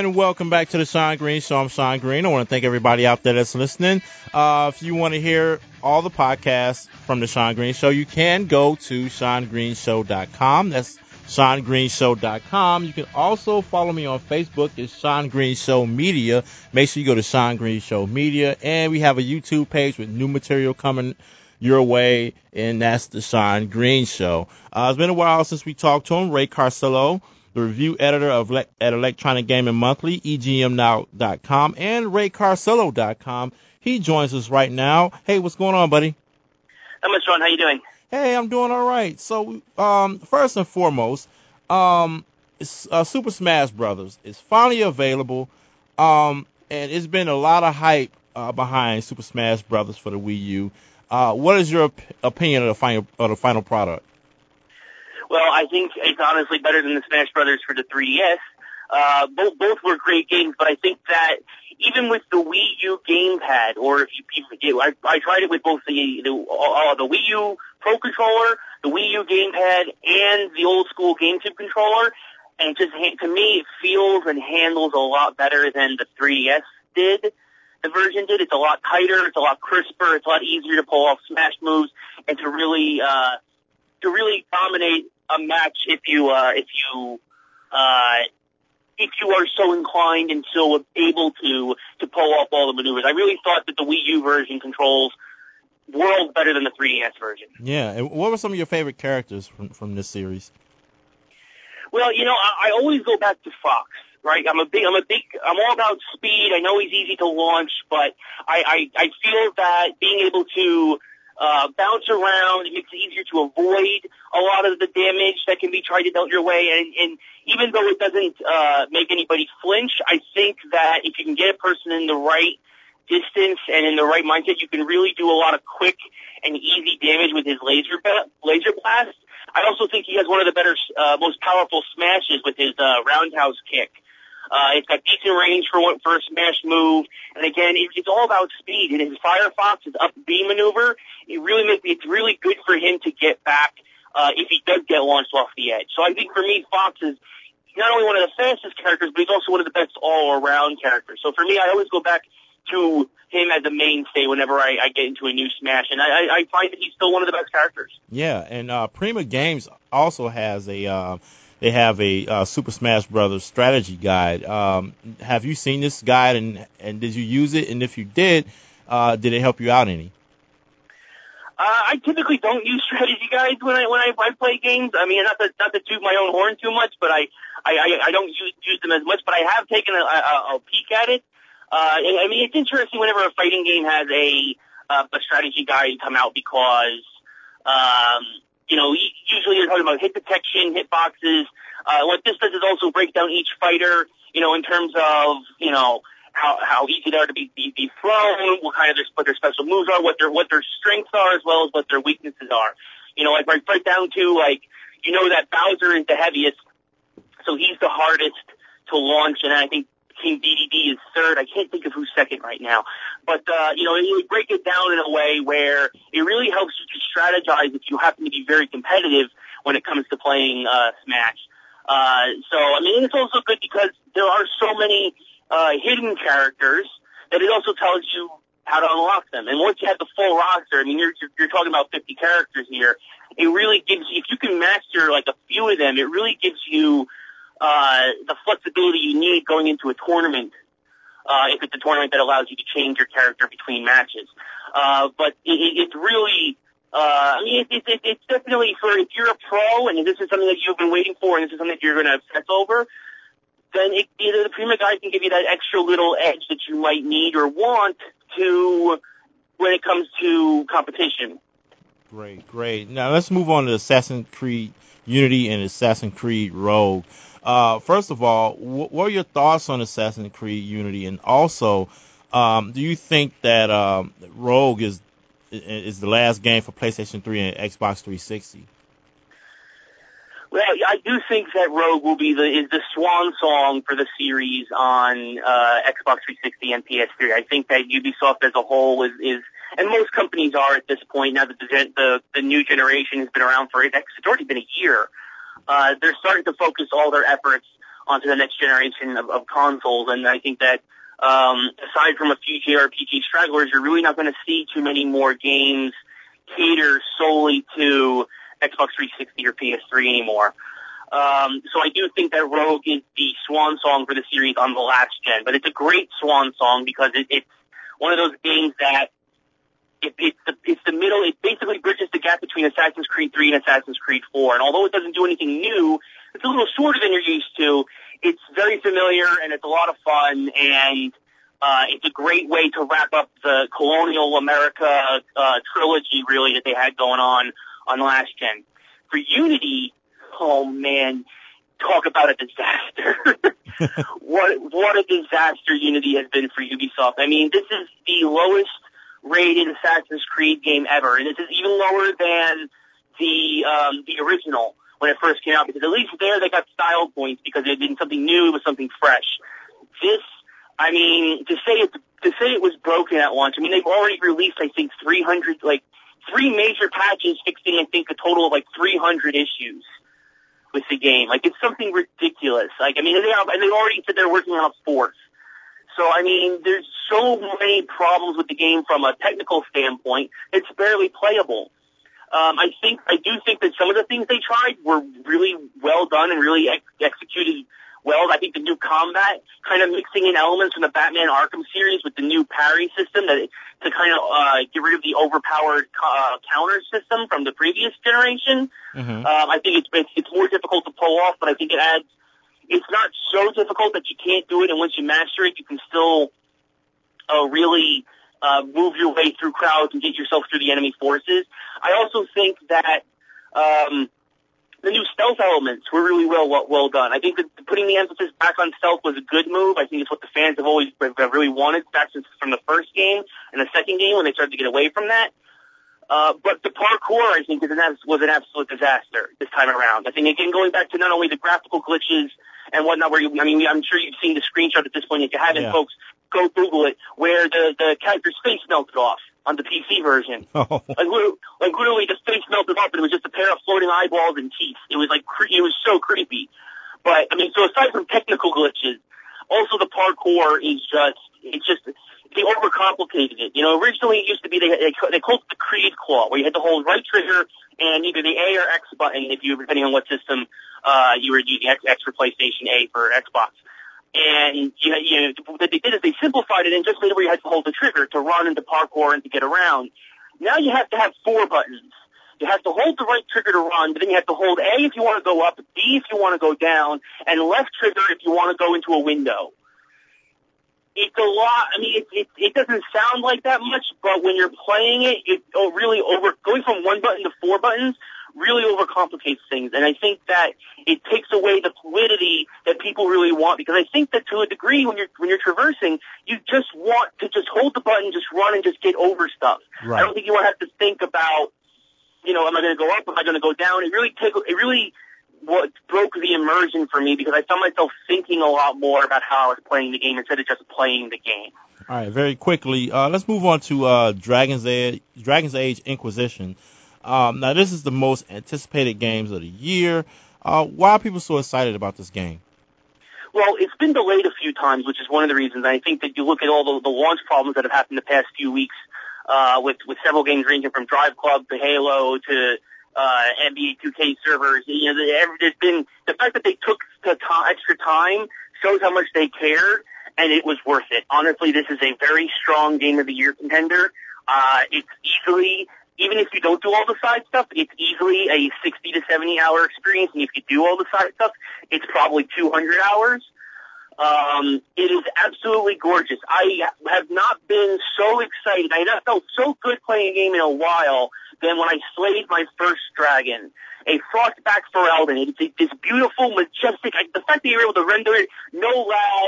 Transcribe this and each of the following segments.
And welcome back to the Sean Green Show. I'm Sean Green. I want to thank everybody out there that's listening. If you want to hear all the podcasts from the Sean Green Show, you can go to SeanGreenShow.com. That's SeanGreenShow.com. You can also follow me on Facebook. It's Sean Green Show Media. Make sure you go to Sean Green Show Media. And we have a YouTube page with new material coming your way, and that's the Sean Green Show. It's been a while since we talked to him. Ray Carcillo, the review editor at Electronic Gaming Monthly, EGMNow.com, and RayCarcillo.com. He joins us right now. Hey, what's going on, buddy? How much, Sean? How you doing? Hey, I'm doing all right. So, first and foremost, Super Smash Brothers is finally available, and it's been a lot of hype behind Super Smash Brothers for the Wii U. What is your opinion of the final product? Well, I think it's honestly better than the Smash Brothers for the 3DS. Both were great games, but I think that even with the Wii U gamepad, or if you I tried it with both the Wii U Pro Controller, the Wii U gamepad, and the old school GameCube controller, and just to me it feels and handles a lot better than the 3DS did. The version did. It's a lot tighter, it's a lot crisper, it's a lot easier to pull off smash moves and to really dominate a match if you are so inclined and so able to pull off all the maneuvers. I really thought that the Wii U version controls worlds better than the 3DS version. Yeah, and what were some of your favorite characters from this series? Well, I always go back to Fox. Right, I'm all about speed. I know he's easy to launch, but I feel that being able to bounce around, it makes it easier to avoid a lot of the damage that can be tried to dealt your way. And even though it doesn't make anybody flinch, I think that if you can get a person in the right distance and in the right mindset, you can really do a lot of quick and easy damage with his laser blast. I also think he has one of the better, most powerful smashes with his roundhouse kick. It's got decent range for a smash move, and again, it's all about speed. And his Firefox, his up B maneuver, it's really good for him to get back if he does get launched off the edge. So I think for me, Fox is not only one of the fastest characters, but he's also one of the best all-around characters. So for me, I always go back to him as a mainstay whenever I get into a new Smash, and I find that he's still one of the best characters. Yeah, and Prima Games also has a Super Smash Brothers strategy guide. Have you seen this guide, and did you use it? And if you did it help you out any? I typically don't use strategy guides when I play games. I mean, not to toot my own horn too much, but I don't use them as much. But I have taken a peek at it. I mean, it's interesting whenever a fighting game has a strategy guide come out because usually you're talking about hit detection, hit boxes. What this does is also break down each fighter, in terms of, how easy they are to be thrown, what their special moves are, what their strengths are, as well as what their weaknesses are. Right down to, that Bowser is the heaviest, so he's the hardest to launch, and I think King DDD is third. I can't think of who's second right now. But, it would break it down in a way where it really helps you to strategize if you happen to be very competitive when it comes to playing Smash. It's also good because there are so many hidden characters that it also tells you how to unlock them. And once you have the full roster, you're talking about 50 characters here, it really gives you, if you can master a few of them, it really gives you the flexibility you need going into a tournament, if it's a tournament that allows you to change your character between matches. But it's really, it's definitely if you're a pro and this is something that you've been waiting for and this is something that you're going to obsess over, then either the Prima Guide can give you that extra little edge that you might need or want to when it comes to competition. Great. Now let's move on to Assassin's Creed Unity and Assassin's Creed Rogue. First of all, what are your thoughts on Assassin's Creed Unity? And also, do you think that Rogue is the last game for PlayStation 3 and Xbox 360? Well, I do think that Rogue will be the swan song for the series on Xbox 360 and PS3. I think that Ubisoft as a whole is and most companies are at this point, now that the new generation has been around for it's already been a year. They're starting to focus all their efforts onto the next generation of consoles. And I think that aside from a few JRPG stragglers, you're really not going to see too many more games cater solely to Xbox 360 or PS3 anymore. So I do think that Rogue is the swan song for the series on the last gen, but it's a great swan song because it's one of those games that it's the middle. It basically bridges the gap between Assassin's Creed 3 and Assassin's Creed 4. And although it doesn't do anything new, it's a little shorter than you're used to. It's very familiar and it's a lot of fun, and it's a great way to wrap up the Colonial America trilogy, really, that they had going on the last gen. For Unity, oh man, talk about a disaster. What a disaster Unity has been for Ubisoft. I mean, this is the lowest rated Assassin's Creed game ever, and this is even lower than the original when it first came out, because at least there they got style points because it did something new, it was something fresh. This, I mean, to say it was broken at launch, I mean, they've already released, I think, 300, like, 3 major patches fixing, I think, a total of like 300 issues with the game. Like, it's something ridiculous. Like, I mean, they've already said they're working on a 4th. So, I mean, there's so many problems with the game from a technical standpoint, it's barely playable. I do think that some of the things they tried were really well done and really executed well. I think the new combat, kind of mixing in elements from the Batman Arkham series with the new parry system to kind of get rid of the overpowered counter system from the previous generation. Mm-hmm. I think it's more difficult to pull off, but I think it's not so difficult that you can't do it, and once you master it, you can still really move your way through crowds and get yourself through the enemy forces. I also think that the new stealth elements were really well done. I think that putting the emphasis back on stealth was a good move. I think it's what the fans have always really wanted back from the first game and the second game when they started to get away from that. But the parkour, I think, was an absolute disaster this time around. I think, again, going back to not only the graphical glitches and whatnot, I'm sure you've seen the screenshot at this point. If you haven't, folks, go Google it, where the character's face melted off on the PC version. Oh. Like literally the face melted off, and it was just a pair of floating eyeballs and teeth. It was it was so creepy. But, I mean, so aside from technical glitches, also the parkour is they overcomplicated it. You know, originally it used to be they called it the Creed Claw, where you had to hold right trigger and either the A or X button, depending on what system you were using, X for PlayStation, A for Xbox. And what they did is they simplified it and just made it where you had to hold the trigger to run into parkour and to get around. Now you have to have 4 buttons. You have to hold the right trigger to run, but then you have to hold A if you want to go up, B if you want to go down, and left trigger if you want to go into a window. It's a lot. I mean, it doesn't sound like that much, but when you're playing it, going from 1 button to 4 buttons really overcomplicates things. And I think that it takes away the fluidity that people really want, because I think that to a degree when you're traversing, you just want to just hold the button, just run and just get over stuff. Right. I don't think you want to have to think about, am I going to go up? Am I going to go down? It really what broke the immersion for me, because I found myself thinking a lot more about how I was playing the game instead of just playing the game. All right, very quickly, let's move on to Dragon's Age Inquisition. Now, this is the most anticipated games of the year. Why are people so excited about this game? Well, it's been delayed a few times, which is one of the reasons. I think that you look at all the launch problems that have happened the past few weeks with several games ranging from Drive Club to Halo to NBA 2K servers. There's been the fact that they took the extra time shows how much they cared, and it was worth it. Honestly, this is a very strong Game of the Year contender. It's easily, even if you don't do all the side stuff, it's easily a 60 to 70 hour experience, and if you do all the side stuff, it's probably 200 hours. It is absolutely gorgeous. I have not been so excited. I have not felt so good playing a game in a while than when I slayed my first dragon, a Frostback Ferelden. It's this beautiful, majestic, the fact that you're able to render it, no lag,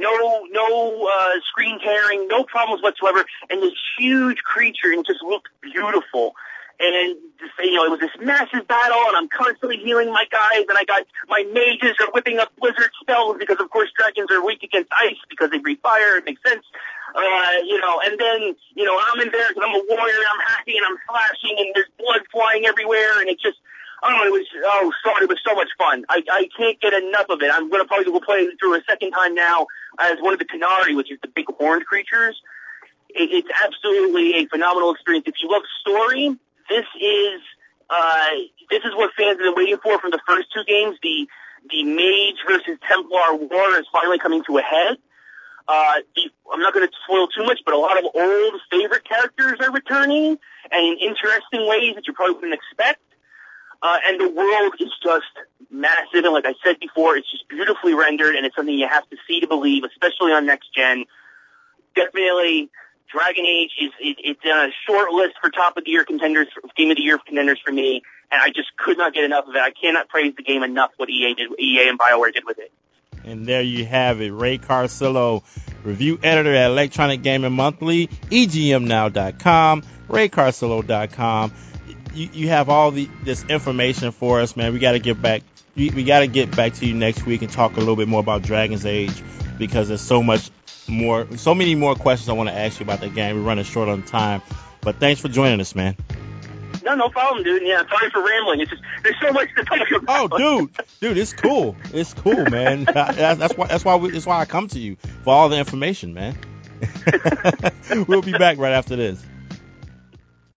no screen tearing, no problems whatsoever, and this huge creature, and just looked beautiful. And it was this massive battle, and I'm constantly healing my guys, and my mages are whipping up blizzard spells because, of course, dragons are weak against ice because they breathe fire. It makes sense. And then, I'm in there because I'm a warrior, and I'm hacking, and I'm slashing, and there's blood flying everywhere, and it's just, It was so much fun. I can't get enough of it. I'm going to probably go play it through a second time now as one of the Canary, which is the big horned creatures. It's absolutely a phenomenal experience. If you love story, this is what fans have been waiting for from the first two games. The Mage versus Templar war is finally coming to a head. I'm not going to spoil too much, but a lot of old favorite characters are returning, and in interesting ways that you probably wouldn't expect. And the world is just massive, and like I said before, it's just beautifully rendered, and it's something you have to see to believe, especially on next gen. Definitely, Dragon Age it's on a short list for top of the year contenders, game of the year contenders for me, and I just could not get enough of it. I cannot praise the game enough what EA and BioWare did with it. And there you have it. Ray Carsillo, review editor at Electronic Gaming Monthly, EGMNow.com, RayCarsillo.com. You have all this information for us, man. We got to get back. We got to get back to you next week and talk a little bit more about Dragon's Age, because there's so many more questions I want to ask you about that game. We're running short on time, but thanks for joining us, man. No problem, dude. Yeah, sorry for rambling. It's just there's so much to talk about. Oh, dude, it's cool. It's cool, man. That's why I come to you for all the information, man. We'll be back right after this.